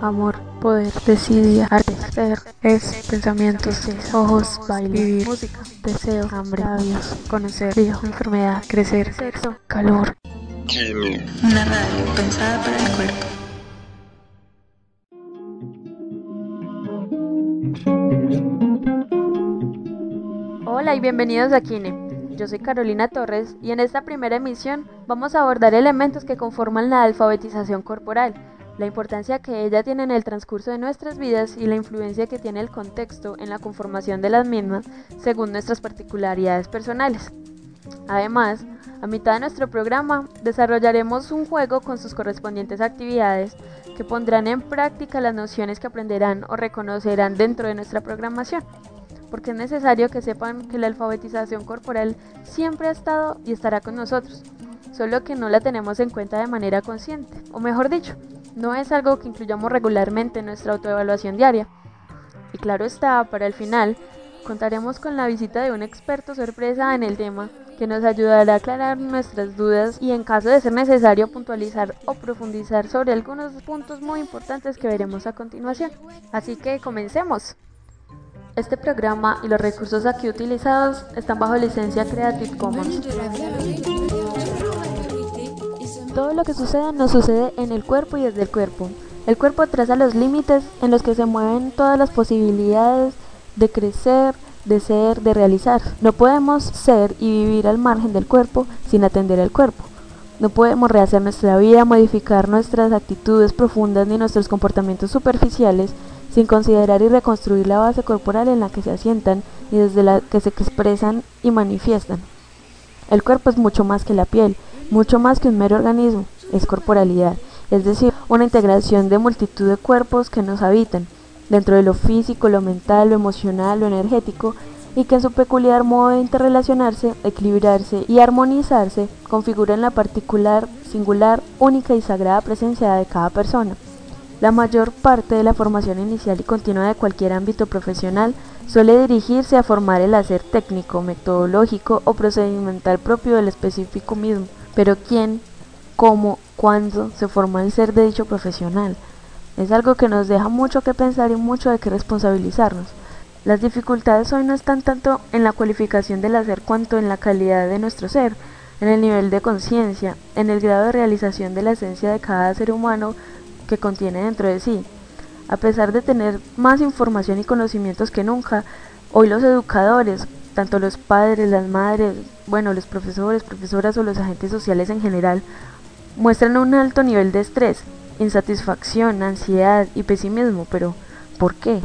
amor, poder, desidia, arte, ser, es, pensamientos, ojos, baile, vivir, música, deseo, hambre, labios, conocer, frío, enfermedad, crecer, sexo, calor. Una radio pensada para el cuerpo. Hola y bienvenidos a Kine. Yo soy Carolina Torres y en esta primera emisión vamos a abordar elementos que conforman la alfabetización corporal, la importancia que ella tiene en el transcurso de nuestras vidas y la influencia que tiene el contexto en la conformación de las mismas según nuestras particularidades personales. Además, a mitad de nuestro programa desarrollaremos un juego con sus correspondientes actividades que pondrán en práctica las nociones que aprenderán o reconocerán dentro de nuestra programación, porque es necesario que sepan que la alfabetización corporal siempre ha estado y estará con nosotros, solo que no la tenemos en cuenta de manera consciente, o mejor dicho, no es algo que incluyamos regularmente en nuestra autoevaluación diaria. Y claro está, para el final, contaremos con la visita de un experto sorpresa en el tema que nos ayudará a aclarar nuestras dudas y en caso de ser necesario puntualizar o profundizar sobre algunos puntos muy importantes que veremos a continuación. Así que comencemos. Este programa y los recursos aquí utilizados están bajo licencia Creative Commons. Todo lo que sucede nos sucede en el cuerpo y desde el cuerpo. El cuerpo traza los límites en los que se mueven todas las posibilidades de crecer, de ser, de realizar. No podemos ser y vivir al margen del cuerpo sin atender al cuerpo. No podemos rehacer nuestra vida, modificar nuestras actitudes profundas ni nuestros comportamientos superficiales sin considerar y reconstruir la base corporal en la que se asientan y desde la que se expresan y manifiestan. El cuerpo es mucho más que la piel, mucho más que un mero organismo, es corporalidad, es decir, una integración de multitud de cuerpos que nos habitan, dentro de lo físico, lo mental, lo emocional, lo energético, y que en su peculiar modo de interrelacionarse, equilibrarse y armonizarse, configuran la particular, singular, única y sagrada presencia de cada persona. La mayor parte de la formación inicial y continua de cualquier ámbito profesional suele dirigirse a formar el hacer técnico, metodológico o procedimental propio del específico mismo. Pero ¿quién, cómo, cuándo se forma el ser de dicho profesional? Es algo que nos deja mucho que pensar y mucho de qué responsabilizarnos. Las dificultades hoy no están tanto en la cualificación del hacer cuanto en la calidad de nuestro ser, en el nivel de conciencia, en el grado de realización de la esencia de cada ser humano que contiene dentro de sí. A pesar de tener más información y conocimientos que nunca, hoy los educadores, tanto los padres, las madres, los profesores, profesoras o los agentes sociales en general, muestran un alto nivel de estrés, insatisfacción, ansiedad y pesimismo, pero ¿por qué?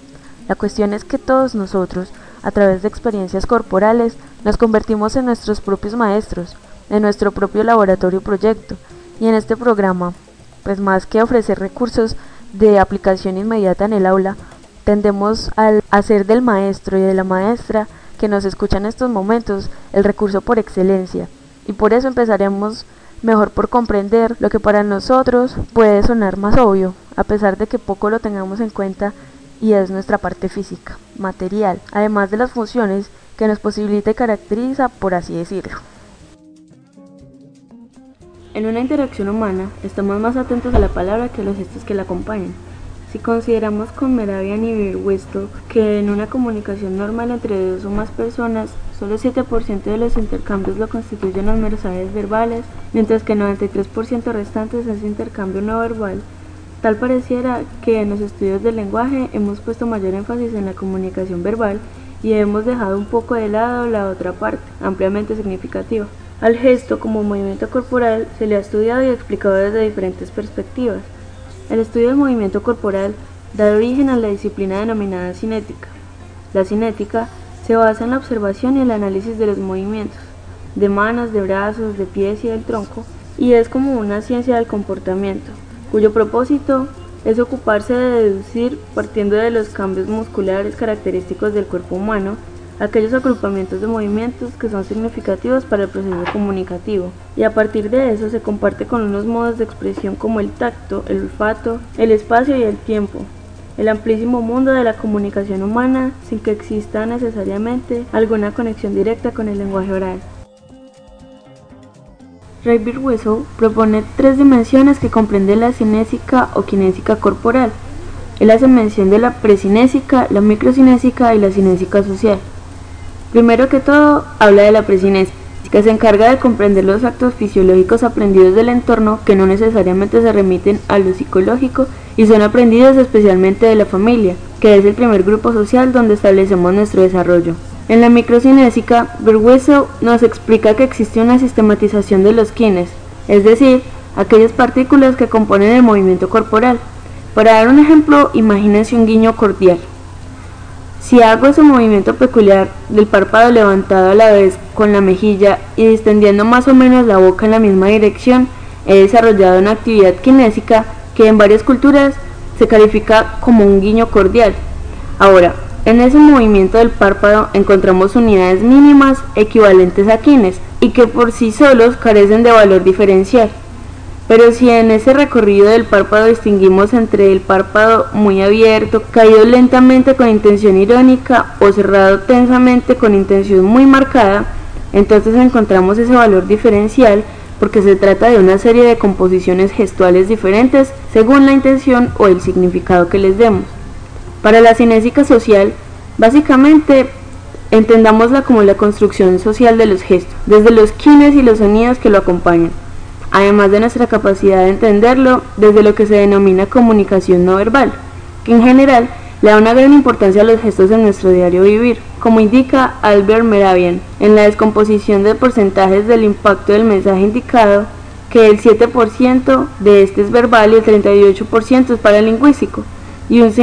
La cuestión es que todos nosotros, a través de experiencias corporales, nos convertimos en nuestros propios maestros, en nuestro propio laboratorio proyecto, y en este programa, pues más que ofrecer recursos de aplicación inmediata en el aula, tendemos al hacer del maestro y de la maestra que nos escucha en estos momentos el recurso por excelencia, y por eso empezaremos mejor por comprender lo que para nosotros puede sonar más obvio, a pesar de que poco lo tengamos en cuenta, y es nuestra parte física, material, además de las funciones que nos posibilita y caracteriza, por así decirlo. En una interacción humana, estamos más atentos a la palabra que a los gestos que la acompañan. Si consideramos con Mehrabian y Birtwistle que en una comunicación normal entre dos o más personas, solo 7% de los intercambios lo constituyen los mensajes verbales, mientras que el 93% restantes es intercambio no verbal, tal pareciera que en los estudios del lenguaje hemos puesto mayor énfasis en la comunicación verbal y hemos dejado un poco de lado la otra parte, ampliamente significativa. Al gesto como movimiento corporal se le ha estudiado y explicado desde diferentes perspectivas. El estudio del movimiento corporal da origen a la disciplina denominada cinética. La cinética se basa en la observación y el análisis de los movimientos, de manos, de brazos, de pies y del tronco, y es como una ciencia del comportamiento, cuyo propósito es ocuparse de deducir, partiendo de los cambios musculares característicos del cuerpo humano, aquellos agrupamientos de movimientos que son significativos para el proceso comunicativo, y a partir de eso se comparte con unos modos de expresión como el tacto, el olfato, el espacio y el tiempo, el amplísimo mundo de la comunicación humana sin que exista necesariamente alguna conexión directa con el lenguaje oral. Ray Birdwhistell propone 3 dimensiones que comprenden la cinésica o kinésica corporal. Él hace mención de la precinésica, la microcinésica y la cinésica social. Primero que todo, habla de la precinésica, que se encarga de comprender los actos fisiológicos aprendidos del entorno que no necesariamente se remiten a lo psicológico y son aprendidos especialmente de la familia, que es el primer grupo social donde establecemos nuestro desarrollo. En la microcinésica, Birdwhistell nos explica que existe una sistematización de los kines, es decir, aquellas partículas que componen el movimiento corporal. Para dar un ejemplo, imagínense un guiño cordial. Si hago ese movimiento peculiar del párpado levantado a la vez con la mejilla y distendiendo más o menos la boca en la misma dirección, he desarrollado una actividad kinésica que en varias culturas se califica como un guiño cordial. Ahora, en ese movimiento del párpado encontramos unidades mínimas equivalentes a kines y que por sí solos carecen de valor diferencial. Pero si en ese recorrido del párpado distinguimos entre el párpado muy abierto, caído lentamente con intención irónica o cerrado tensamente con intención muy marcada, entonces encontramos ese valor diferencial porque se trata de una serie de composiciones gestuales diferentes según la intención o el significado que les demos. Para la cinésica social, básicamente entendámosla como la construcción social de los gestos, desde los kines y los sonidos que lo acompañan, además de nuestra capacidad de entenderlo desde lo que se denomina comunicación no verbal, que en general le da una gran importancia a los gestos en nuestro diario vivir, como indica Albert Mehrabian en la descomposición de porcentajes del impacto del mensaje indicado, que el 7% de este es verbal y el 38% es paralingüístico, y un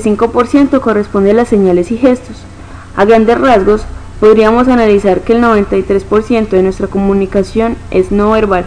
55% corresponde a las señales y gestos. A grandes rasgos, podríamos analizar que el 93% de nuestra comunicación es no verbal.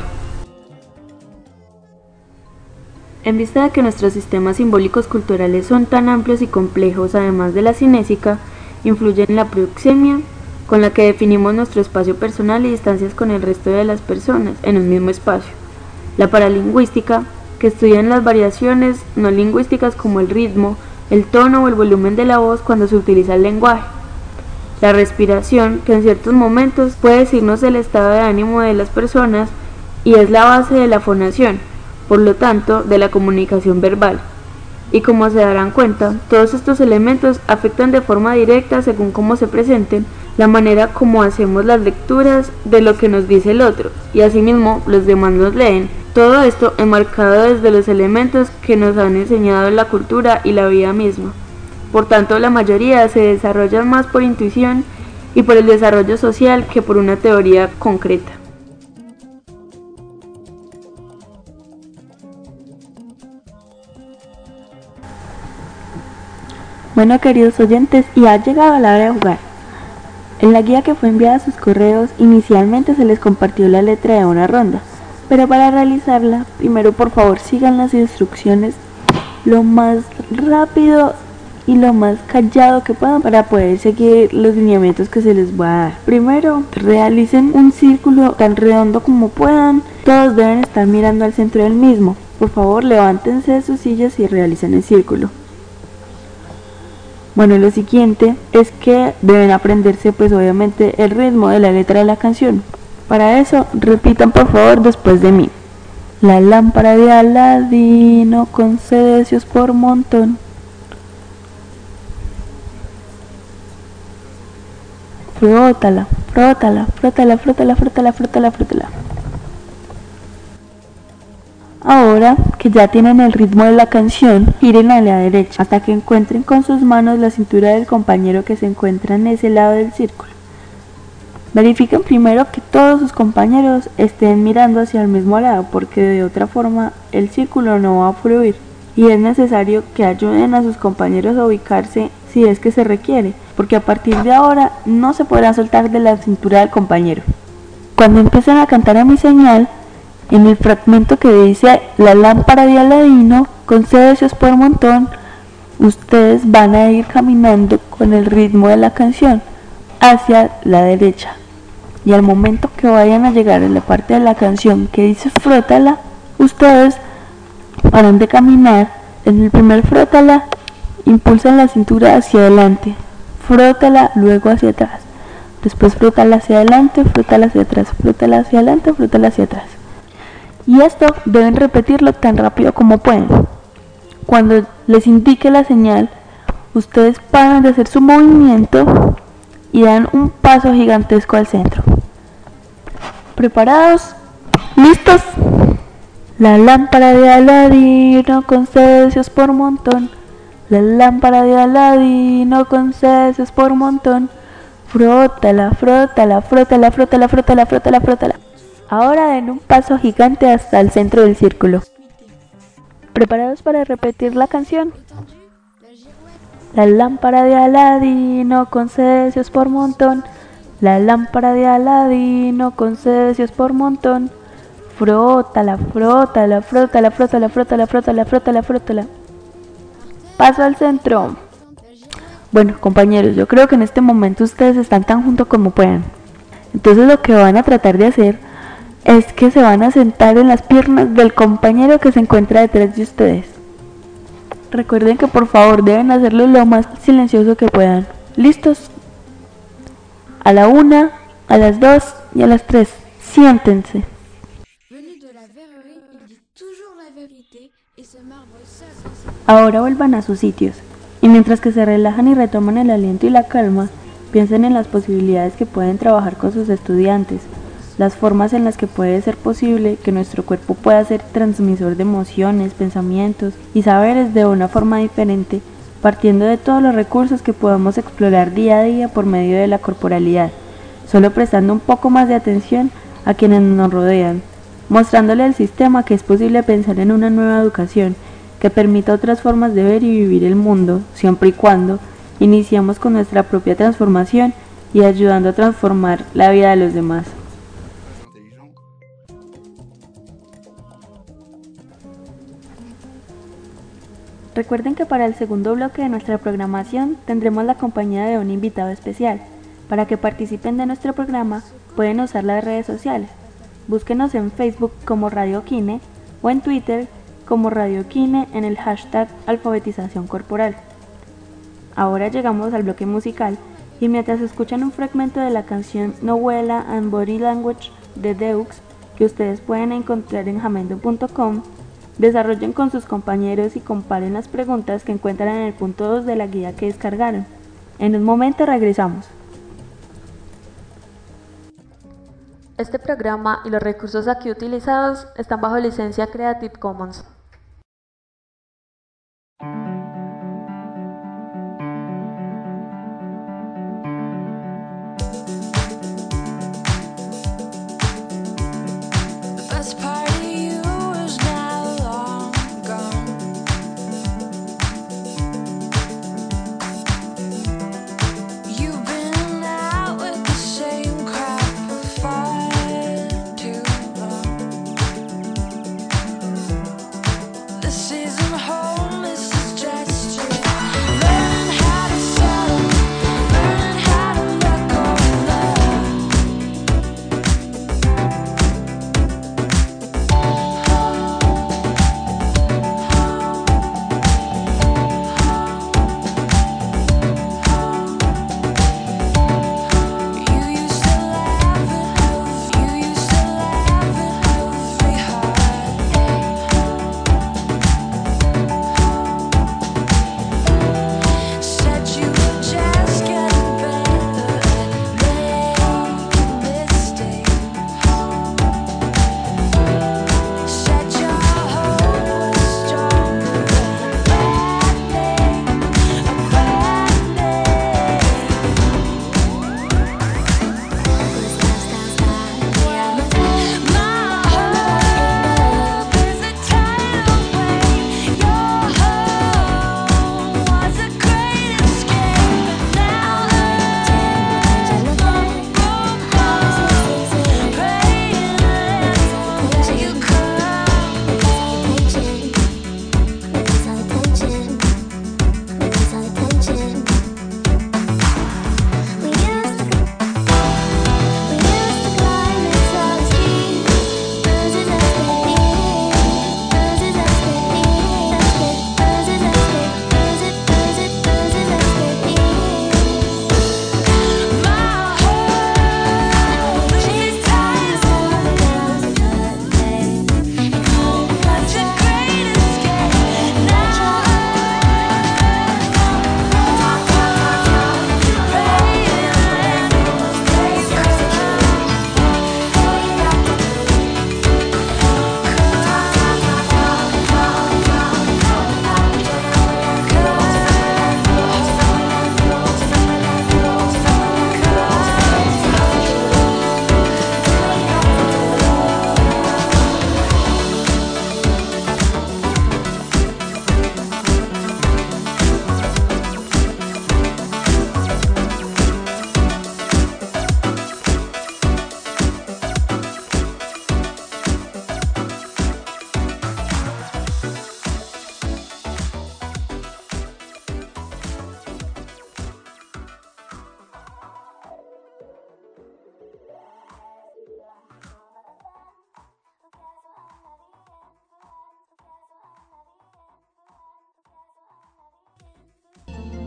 En vista de que nuestros sistemas simbólicos culturales son tan amplios y complejos, además de la cinésica, influyen en la proxemia, con la que definimos nuestro espacio personal y distancias con el resto de las personas en un mismo espacio. La paralingüística, que estudian las variaciones no lingüísticas como el ritmo, el tono o el volumen de la voz cuando se utiliza el lenguaje. La respiración, que en ciertos momentos puede decirnos el estado de ánimo de las personas y es la base de la fonación, por lo tanto, de la comunicación verbal. Y como se darán cuenta, todos estos elementos afectan de forma directa, según cómo se presenten, la manera como hacemos las lecturas de lo que nos dice el otro, y asimismo los demás nos leen. Todo esto enmarcado desde los elementos que nos han enseñado la cultura y la vida misma. Por tanto, la mayoría se desarrollan más por intuición y por el desarrollo social que por una teoría concreta. Bueno, queridos oyentes, y ha llegado la hora de jugar. En la guía que fue enviada a sus correos, inicialmente se les compartió la letra de una ronda, pero para realizarla, primero por favor sigan las instrucciones lo más rápido y lo más callado que puedan para poder seguir los lineamientos que se les va a dar. Primero, realicen un círculo tan redondo como puedan, todos deben estar mirando al centro del mismo. Por favor, levántense de sus sillas y realicen el círculo. Bueno, lo siguiente es que deben aprenderse pues obviamente el ritmo de la letra de la canción. Para eso, repitan por favor después de mí. La lámpara de Aladino concede deseos por montón. Frótala, frótala, frótala, frótala, frótala, frótala, frótala. Ahora que ya tienen el ritmo de la canción, giren a la derecha hasta que encuentren con sus manos la cintura del compañero que se encuentra en ese lado del círculo. Verifiquen primero que todos sus compañeros estén mirando hacia el mismo lado, porque de otra forma el círculo no va a fluir. Y es necesario que ayuden a sus compañeros a ubicarse si es que se requiere, porque a partir de ahora no se podrán soltar de la cintura del compañero. Cuando empiecen a cantar a mi señal, en el fragmento que dice la lámpara de Aladino concede deseos por montón, ustedes van a ir caminando con el ritmo de la canción hacia la derecha, y al momento que vayan a llegar a la parte de la canción que dice frótala, ustedes paran de caminar. En el primer frótala, impulsan la cintura hacia adelante, frótala luego hacia atrás, después frótala hacia adelante, frótala hacia atrás, frótala hacia adelante, frótala hacia atrás. Y esto deben repetirlo tan rápido como pueden. Cuando les indique la señal, ustedes paran de hacer su movimiento y dan un paso gigantesco al centro. ¿Preparados? ¿Listos? La lámpara de Aladino con deseos por montón. La lámpara de Aladino con deseos por montón. Frótala, frótala, frótala, frótala, frótala, frótala, frótala. Ahora den un paso gigante hasta el centro del círculo. ¿Preparados para repetir la canción? La lámpara de Aladino con deseos por montón. La lámpara de Aladino con deseos por montón. Frótala, frótala, frótala, frótala, frótala, frótala, frótala, frótala. Paso al centro. Bueno, compañeros, yo creo que en este momento ustedes están tan juntos como puedan. Entonces lo que van a tratar de hacer es que se van a sentar en las piernas del compañero que se encuentra detrás de ustedes. Recuerden que por favor deben hacerlo lo más silencioso que puedan. ¿Listos? A la 1, a las 2 y a las 3. Siéntense. Ahora vuelvan a sus sitios, y mientras que se relajan y retoman el aliento y la calma, piensen en las posibilidades que pueden trabajar con sus estudiantes, las formas en las que puede ser posible que nuestro cuerpo pueda ser transmisor de emociones, pensamientos y saberes de una forma diferente, partiendo de todos los recursos que podamos explorar día a día por medio de la corporalidad, solo prestando un poco más de atención a quienes nos rodean, mostrándole al sistema que es posible pensar en una nueva educación que permita otras formas de ver y vivir el mundo, siempre y cuando iniciemos con nuestra propia transformación y ayudando a transformar la vida de los demás. Recuerden que para el segundo bloque de nuestra programación tendremos la compañía de un invitado especial. Para que participen de nuestro programa pueden usar las redes sociales. Búsquenos en Facebook como Radio Kine o en Twitter como Radio Kine en el hashtag alfabetización corporal. Ahora llegamos al bloque musical y mientras escuchan un fragmento de la canción Novela and Body Language de Deux que ustedes pueden encontrar en jamendo.com, desarrollen con sus compañeros y comparen las preguntas que encuentran en el punto 2 de la guía que descargaron. En un momento regresamos. Este programa y los recursos aquí utilizados están bajo licencia Creative Commons.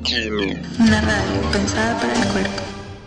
Kine. Una radio pensada para el cuerpo.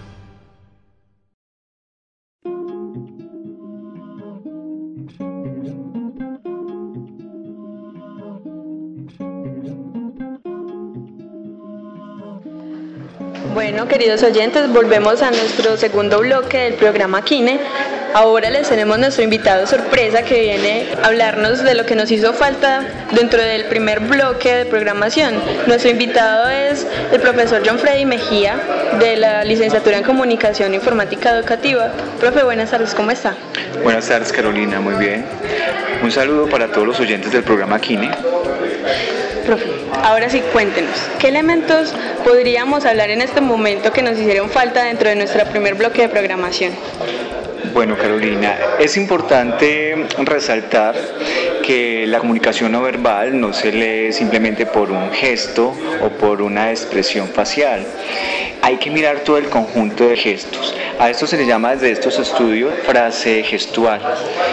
Bueno, queridos oyentes, volvemos a nuestro segundo bloque del programa Kine. Ahora les tenemos nuestro invitado sorpresa que viene a hablarnos de lo que nos hizo falta dentro del primer bloque de programación. Nuestro invitado es el profesor John Freddy Mejía, de la licenciatura en Comunicación Informática Educativa. Profe, buenas tardes, ¿cómo está? Buenas tardes, Carolina, muy bien. Un saludo para todos los oyentes del programa Kine. Profe, ahora sí, cuéntenos, ¿qué elementos podríamos hablar en este momento que nos hicieron falta dentro de nuestro primer bloque de programación? Bueno, Carolina, es importante resaltar que la comunicación no verbal no se lee simplemente por un gesto o por una expresión facial. Hay que mirar todo el conjunto de gestos. A esto se le llama desde estos estudios frase gestual.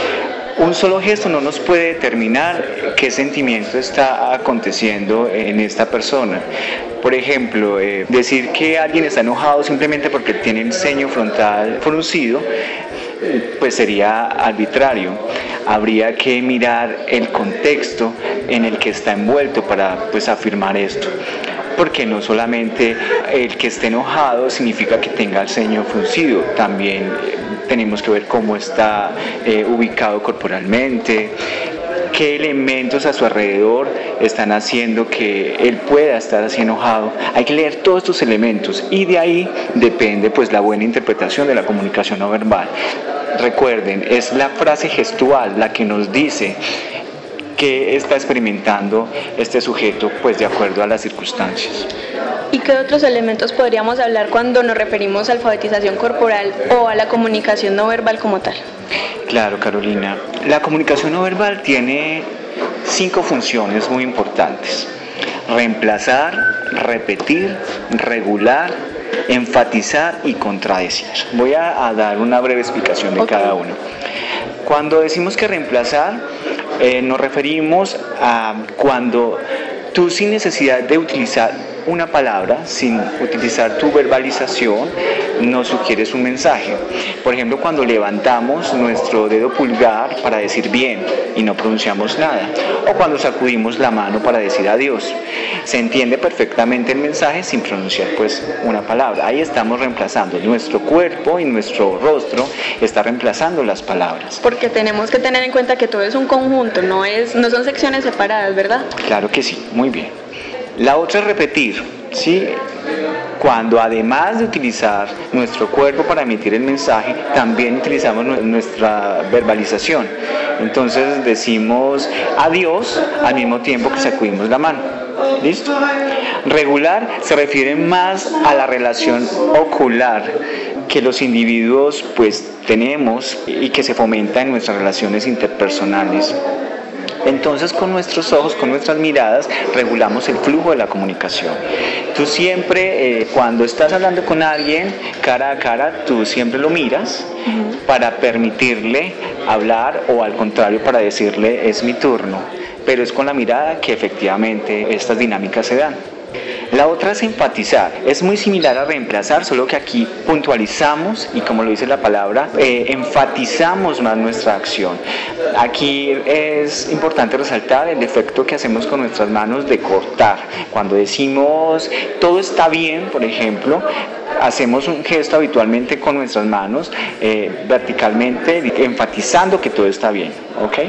Un solo gesto no nos puede determinar qué sentimiento está aconteciendo en esta persona. Por ejemplo, decir que alguien está enojado simplemente porque tiene el ceño frontal fruncido, pues sería arbitrario. Habría que mirar el contexto en el que está envuelto para afirmar esto. Porque no solamente el que esté enojado significa que tenga el ceño fruncido, también tenemos que ver cómo está ubicado corporalmente, qué elementos a su alrededor están haciendo que él pueda estar así enojado. Hay que leer todos estos elementos y de ahí depende la buena interpretación de la comunicación no verbal. Recuerden, es la frase gestual la que nos dice qué está experimentando este sujeto de acuerdo a las circunstancias. ¿Y qué otros elementos podríamos hablar cuando nos referimos a alfabetización corporal o a la comunicación no verbal como tal? Claro, Carolina. La comunicación no verbal tiene 5 funciones muy importantes: reemplazar, repetir, regular, enfatizar y contradecir. Voy a dar una breve explicación de cada uno. Cuando decimos que reemplazar, nos referimos a cuando tú, sin necesidad de utilizar una palabra, sin utilizar tu verbalización, nos sugieres un mensaje. Por ejemplo, cuando levantamos nuestro dedo pulgar para decir bien y no pronunciamos nada, o cuando sacudimos la mano para decir adiós. Se entiende perfectamente el mensaje sin pronunciar una palabra. Ahí estamos reemplazando. Nuestro cuerpo y nuestro rostro está reemplazando las palabras. Porque tenemos que tener en cuenta que todo es un conjunto, no son secciones separadas, ¿verdad? Claro que sí, muy bien. La otra es repetir, ¿sí? Cuando además de utilizar nuestro cuerpo para emitir el mensaje, también utilizamos nuestra verbalización. Entonces decimos adiós al mismo tiempo que sacudimos la mano. ¿Listo? Regular se refiere más a la relación ocular que los individuos tenemos y que se fomenta en nuestras relaciones interpersonales. Entonces, con nuestros ojos, con nuestras miradas, regulamos el flujo de la comunicación. Tú siempre, cuando estás hablando con alguien cara a cara, tú siempre lo miras para permitirle hablar, o al contrario, para decirle es mi turno. Pero es con la mirada que efectivamente estas dinámicas se dan. La otra es enfatizar. Es muy similar a reemplazar, solo que aquí puntualizamos y, como lo dice la palabra, enfatizamos más nuestra acción. Aquí es importante resaltar el efecto que hacemos con nuestras manos de cortar. Cuando decimos todo está bien, por ejemplo, hacemos un gesto habitualmente con nuestras manos verticalmente, enfatizando que todo está bien, ¿ok?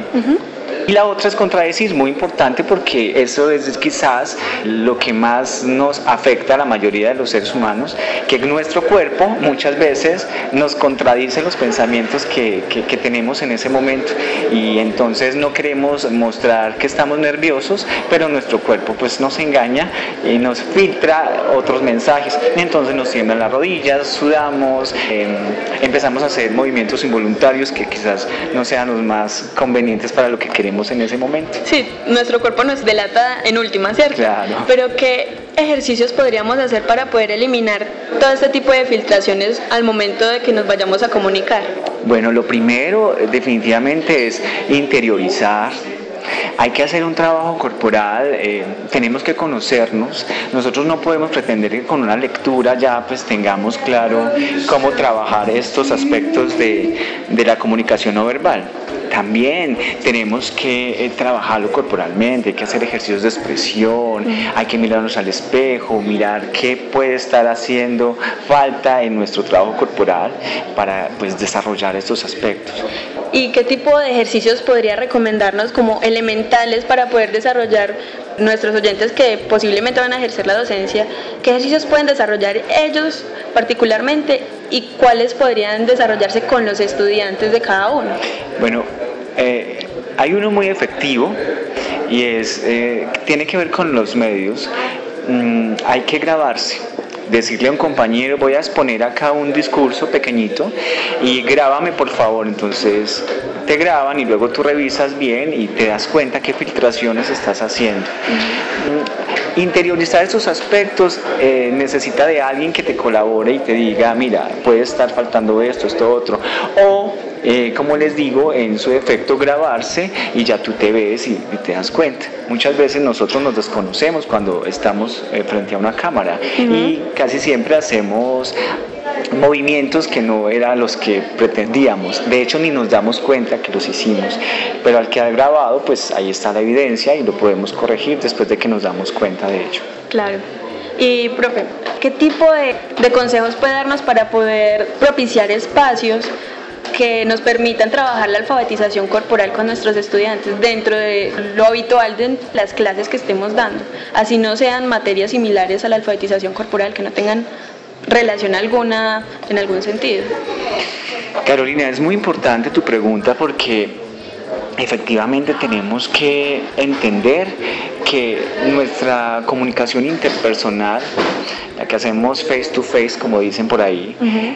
Y la otra es contradecir, muy importante, porque eso es quizás lo que más nos afecta a la mayoría de los seres humanos, que nuestro cuerpo muchas veces nos contradice los pensamientos que tenemos en ese momento, y entonces no queremos mostrar que estamos nerviosos, pero nuestro cuerpo nos engaña y nos filtra otros mensajes, y entonces nos tiemblan las rodillas, sudamos, empezamos a hacer movimientos involuntarios que quizás no sean los más convenientes para lo que queremos en ese momento. Sí, nuestro cuerpo nos delata en última, ¿cierto? Claro. Pero ¿qué ejercicios podríamos hacer para poder eliminar todo este tipo de filtraciones al momento de que nos vayamos a comunicar? Bueno, lo primero definitivamente es interiorizar, hay que hacer un trabajo corporal, tenemos que conocernos. Nosotros no podemos pretender que con una lectura ya pues tengamos claro cómo trabajar estos aspectos de la comunicación no verbal. También tenemos que trabajarlo corporalmente, hay que hacer ejercicios de expresión, hay que mirarnos al espejo, mirar qué puede estar haciendo falta en nuestro trabajo corporal para pues desarrollar estos aspectos. ¿Y qué tipo de ejercicios podría recomendarnos como elementales para poder desarrollar nuestros oyentes que posiblemente van a ejercer la docencia? ¿Qué ejercicios pueden desarrollar ellos particularmente y cuáles podrían desarrollarse con los estudiantes de cada uno? Bueno, hay uno muy efectivo y tiene que ver con los medios. Hay que grabarse. Decirle a un compañero, voy a exponer acá un discurso pequeñito y grábame por favor. Entonces te graban y luego tú revisas bien y te das cuenta qué filtraciones estás haciendo. Interiorizar esos aspectos necesita de alguien que te colabore y te diga, mira, puede estar faltando esto, otro. O, como les digo, en su defecto grabarse y ya tú te ves y te das cuenta. Muchas veces nosotros nos desconocemos cuando estamos frente a una cámara y casi siempre hacemos movimientos que no eran los que pretendíamos. De hecho, ni nos damos cuenta que los hicimos. Pero al quedar grabado, pues ahí está la evidencia y lo podemos corregir después de que nos damos cuenta de ello. Claro. Y, profe, ¿qué tipo de consejos puede darnos para poder propiciar espacios que nos permitan trabajar la alfabetización corporal con nuestros estudiantes dentro de lo habitual de las clases que estemos dando? Así no sean materias similares a la alfabetización corporal, que no tengan relación alguna en algún sentido. Carolina, es muy importante tu pregunta porque efectivamente tenemos que entender que nuestra comunicación interpersonal, la que hacemos face to face, como dicen por ahí,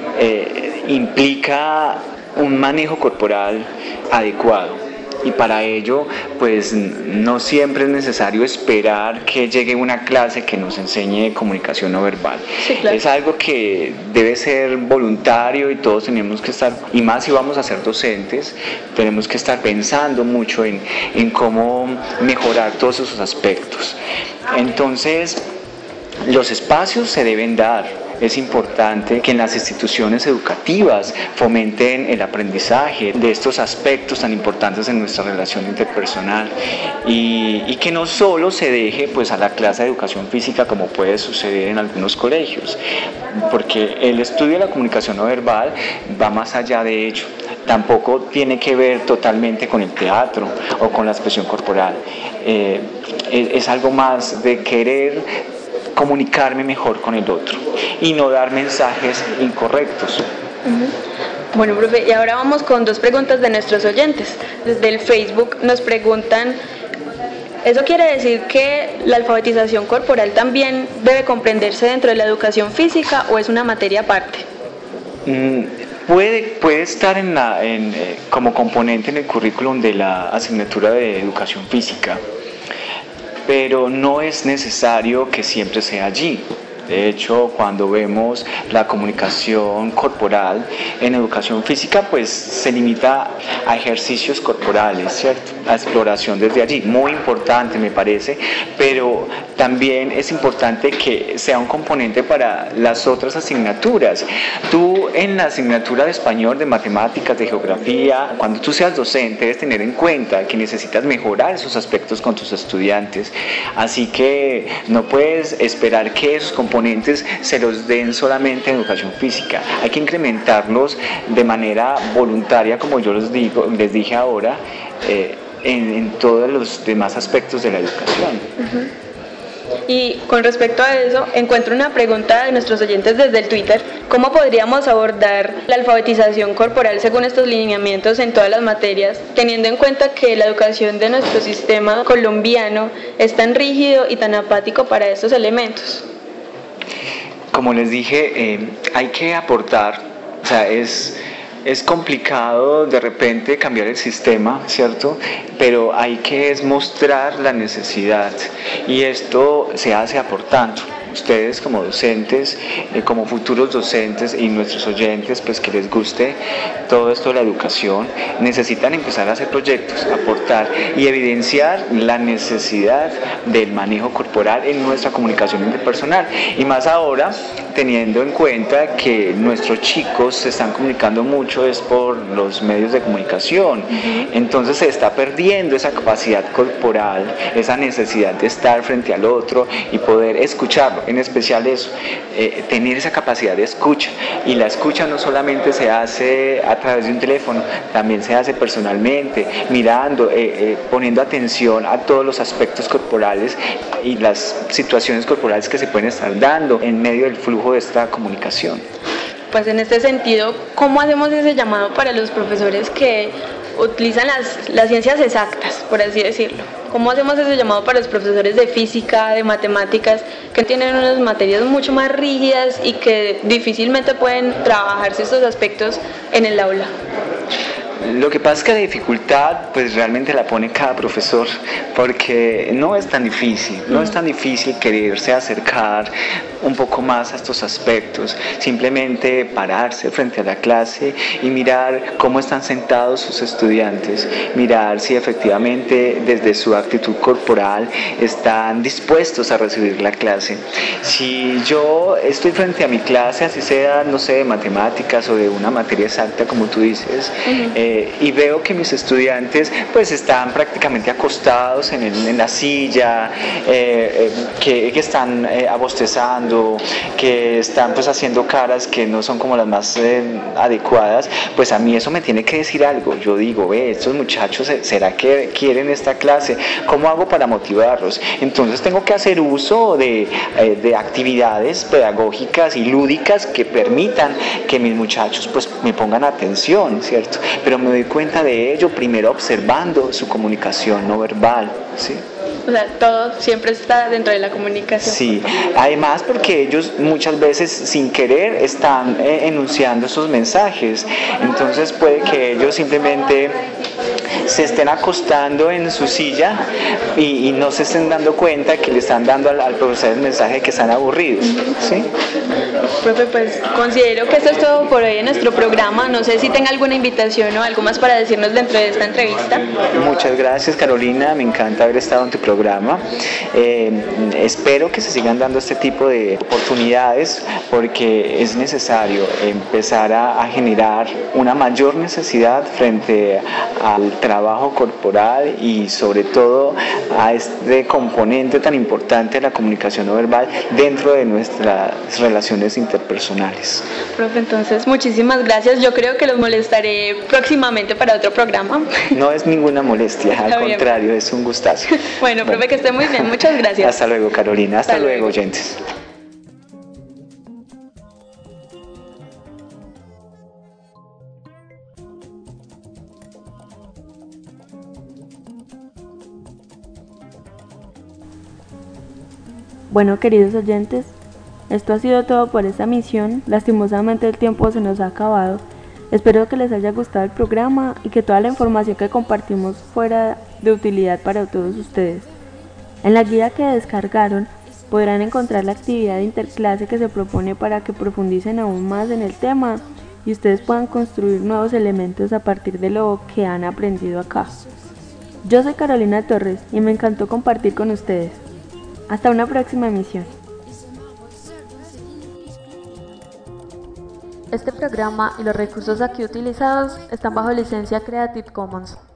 implica un manejo corporal adecuado. Y para ello, pues no siempre es necesario esperar que llegue una clase que nos enseñe comunicación no verbal. Sí, claro. Es algo que debe ser voluntario y todos tenemos que estar, y más si vamos a ser docentes, tenemos que estar pensando mucho en cómo mejorar todos esos aspectos. Entonces, los espacios se deben dar. Es importante que en las instituciones educativas fomenten el aprendizaje de estos aspectos tan importantes en nuestra relación interpersonal y que no solo se deje pues a la clase de educación física como puede suceder en algunos colegios, porque el estudio de la comunicación no verbal va más allá de ello. Tampoco tiene que ver totalmente con el teatro o con la expresión corporal. Es algo más de querer comunicarme mejor con el otro y no dar mensajes incorrectos. Bueno, profe, y ahora vamos con dos preguntas de nuestros oyentes. Desde el Facebook nos preguntan, ¿eso quiere decir que la alfabetización corporal también debe comprenderse dentro de la educación física o es una materia aparte? Puede estar como componente en el currículum de la asignatura de educación física, pero no es necesario que siempre sea allí. De hecho, cuando vemos la comunicación corporal en educación física, pues se limita a ejercicios corporales, ¿cierto? A exploración desde allí, muy importante me parece, pero también es importante que sea un componente para las otras asignaturas. Tú en la asignatura de español, de matemáticas, de geografía, cuando tú seas docente debes tener en cuenta que necesitas mejorar esos aspectos con tus estudiantes, así que no puedes esperar que esos componentes se los den solamente en educación física. Hay que incrementarlos de manera voluntaria, como yo les dije ahora, en todos los demás aspectos de la educación. Y con respecto a eso, encuentro una pregunta de nuestros oyentes desde el Twitter. ¿Cómo podríamos abordar la alfabetización corporal según estos lineamientos en todas las materias, teniendo en cuenta que la educación de nuestro sistema colombiano es tan rígido y tan apático para estos elementos? Como les dije, hay que aportar, o sea, es complicado de repente cambiar el sistema, ¿cierto? Pero hay que mostrar la necesidad y esto se hace aportando. ustedes como docentes, como futuros docentes y nuestros oyentes, pues que les guste todo esto de la educación, necesitan empezar a hacer proyectos, aportar y evidenciar la necesidad del manejo corporal en nuestra comunicación interpersonal, y más ahora teniendo en cuenta que nuestros chicos se están comunicando mucho es por los medios de comunicación. Entonces se está perdiendo esa capacidad corporal, esa necesidad de estar frente al otro y poder escucharlo, en especial eso, tener esa capacidad de escucha, y la escucha no solamente se hace a través de un teléfono, también se hace personalmente, mirando, poniendo atención a todos los aspectos corporales y las situaciones corporales que se pueden estar dando en medio del flujo de esta comunicación. Pues en este sentido, ¿cómo hacemos ese llamado para los profesores que utilizan las ciencias exactas, por así decirlo? ¿Cómo hacemos ese llamado para los profesores de física, de matemáticas, que tienen unas materias mucho más rígidas y que difícilmente pueden trabajarse estos aspectos en el aula? Lo que pasa es que la dificultad pues realmente la pone cada profesor, porque no es tan difícil quererse acercar un poco más a estos aspectos, simplemente pararse frente a la clase y mirar cómo están sentados sus estudiantes, mirar si efectivamente desde su actitud corporal están dispuestos a recibir la clase. Si yo estoy frente a mi clase, así sea, no sé, de matemáticas o de una materia exacta como tú dices, y veo que mis estudiantes pues están prácticamente acostados en la silla, que están abostezando, que están pues haciendo caras que no son como las más adecuadas, pues a mí eso me tiene que decir algo. Yo digo, estos muchachos, ¿será que quieren esta clase? ¿Cómo hago para motivarlos? Entonces tengo que hacer uso de actividades pedagógicas y lúdicas que permitan que mis muchachos pues me pongan atención, ¿cierto? Pero me doy cuenta de ello primero observando su comunicación no verbal, ¿sí? O sea, todo siempre está dentro de la comunicación. Sí, además porque ellos muchas veces sin querer están enunciando esos mensajes, entonces puede que ellos simplemente se estén acostando en su silla y no se estén dando cuenta que le están dando al profesor el mensaje de que están aburridos, ¿sí? Profe, pues considero que esto es todo por hoy en nuestro programa. No sé si tenga alguna invitación o algo más para decirnos dentro de esta entrevista. Muchas gracias, Carolina, me encanta haber estado en tu programa. Espero que se sigan dando este tipo de oportunidades, porque es necesario empezar a generar una mayor necesidad frente al trabajo corporal y sobre todo a este componente tan importante de la comunicación no verbal dentro de nuestras relaciones interpersonales. Profe, entonces muchísimas gracias. Yo creo que los molestaré próximamente para otro programa. No es ninguna molestia, al contrario, es un gustazo. Bueno, profe, que esté muy bien. Muchas gracias. Hasta luego, Carolina. Hasta luego, oyentes. Bueno, queridos oyentes, esto ha sido todo por esta misión. Lastimosamente el tiempo se nos ha acabado. Espero que les haya gustado el programa y que toda la información que compartimos fuera de utilidad para todos ustedes. En la guía que descargaron podrán encontrar la actividad interclase que se propone para que profundicen aún más en el tema y ustedes puedan construir nuevos elementos a partir de lo que han aprendido acá. Yo soy Carolina Torres y me encantó compartir con ustedes. Hasta una próxima emisión. Este programa y los recursos aquí utilizados están bajo licencia Creative Commons.